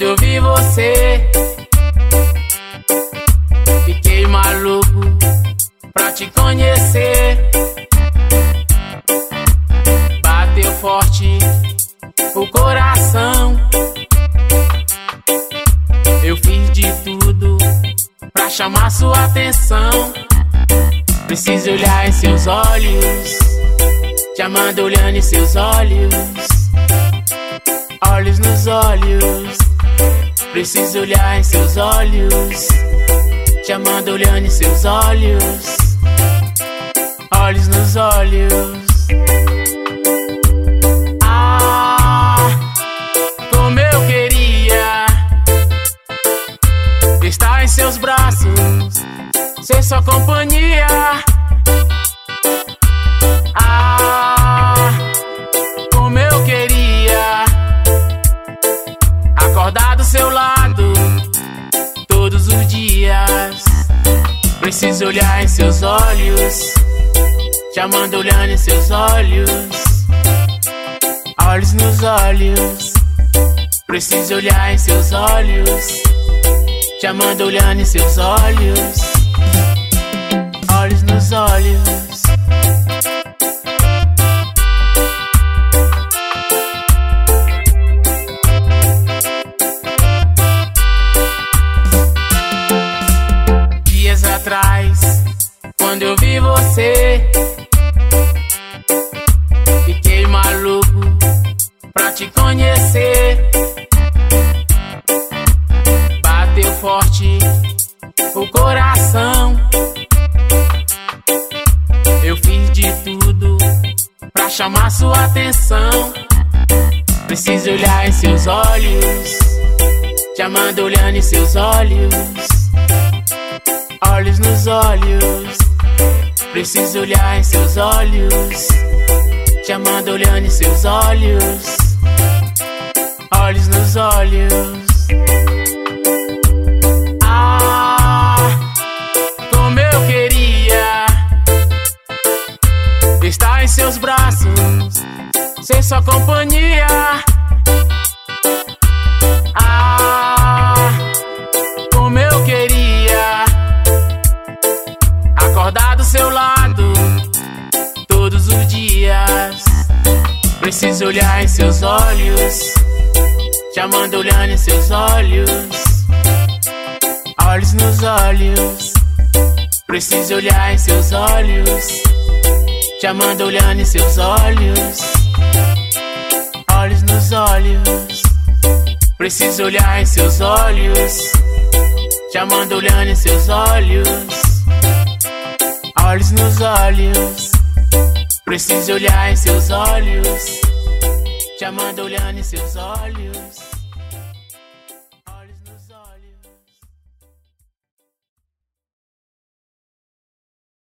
Quando eu vi você, fiquei maluco pra te conhecer. Bateu forte o coração. Eu fiz de tudo pra chamar sua atenção. Preciso olhar em seus olhos, te amando olhando em seus olhos. Olhos nos olhos, preciso olhar em seus olhos, te amando olhando em seus olhos. Olhos nos olhos. Ah, como eu queria estar em seus braços, ser sua companhia. Ah, como eu queria acordar do seu lado todos os dias. Preciso olhar em seus olhos, te amando olhando em seus olhos. Olhos nos olhos, preciso olhar em seus olhos, te amando olhando em seus olhos. Olhos nos olhos. Dias atrás, quando eu vi você, fiquei maluco pra te conhecer. Bateu forte o coração. Eu fiz de tudo pra chamar sua atenção. Preciso olhar em seus olhos, te amando olhando em seus olhos. Olhos nos olhos, preciso olhar em seus olhos, te amando olhando em seus olhos. Olhos nos olhos. Ah, como eu queria estar em seus braços, ser sua companhia. Ah, como eu queria acordar do seu lado todos os dias. Preciso olhar em seus olhos, te amando olhando em seus olhos. Olhos nos olhos, preciso olhar em seus olhos, te amando olhando em seus olhos. Olhos nos olhos, preciso olhar em seus olhos, te amando olhando em seus olhos. Olhos nos olhos, preciso olhar em seus olhos, te amando olhando em seus olhos.